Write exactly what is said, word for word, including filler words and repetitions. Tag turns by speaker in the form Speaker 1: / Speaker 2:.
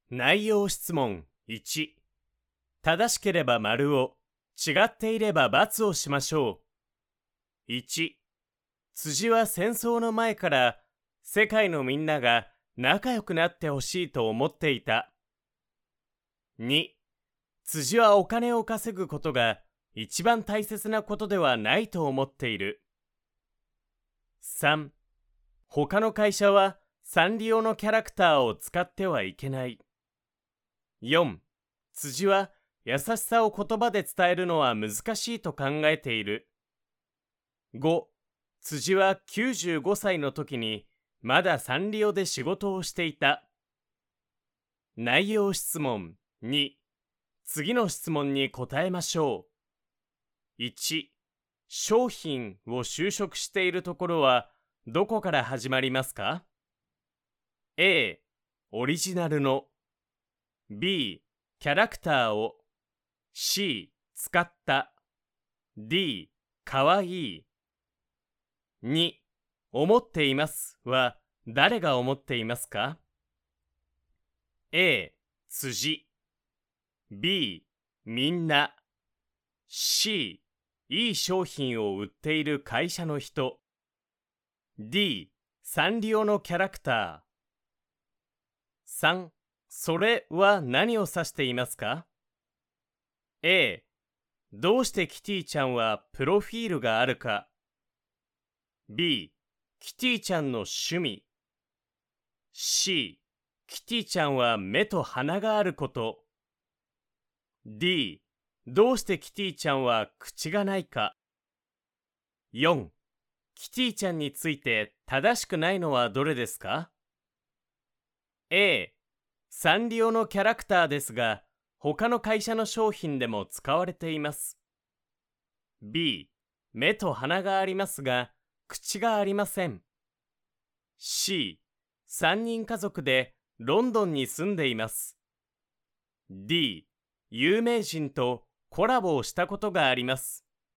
Speaker 1: 内容質問いち。正しければ丸を、違っていれば×をしましょう。いち、辻は戦争の前から世界のみんなが仲良くなってほしいと思っていた。に、辻はお金を稼ぐことが一番大切なことではないと思っている。さん、他の会社はサンリオのキャラクターを使ってはいけない。よん、辻は優しさを言葉で伝えるのは難しいと考えている。ご、辻はきゅうじゅうごさいの時にまだサンリオで仕事をしていた。内容質問に、次の質問に答えましょう。いち、商品を就職しているところはどこから始まりますか？ A、オリジナルの B、キャラクターを C、使った D、かわいい。に、思っていますは誰が思っていますか？ A、辻 B、みんな C、いい商品を売っている会社の人 D、サンリオのキャラクター。さん、それは何を指していますか？ A、どうしてキティちゃんはプロフィールがあるか。 B、キティちゃんの趣味。 C、キティちゃんは目と鼻があること。 D、どうしてキティちゃんは口がないか。よん、キティちゃんについて正しくないのはどれですか？ A、サンリオのキャラクターですが、他の会社の商品でも使われています。B、目と鼻がありますが、口がありません。C、さんにん家族でロンドンに住んでいます。D、有名人とコラボをしたことがあります。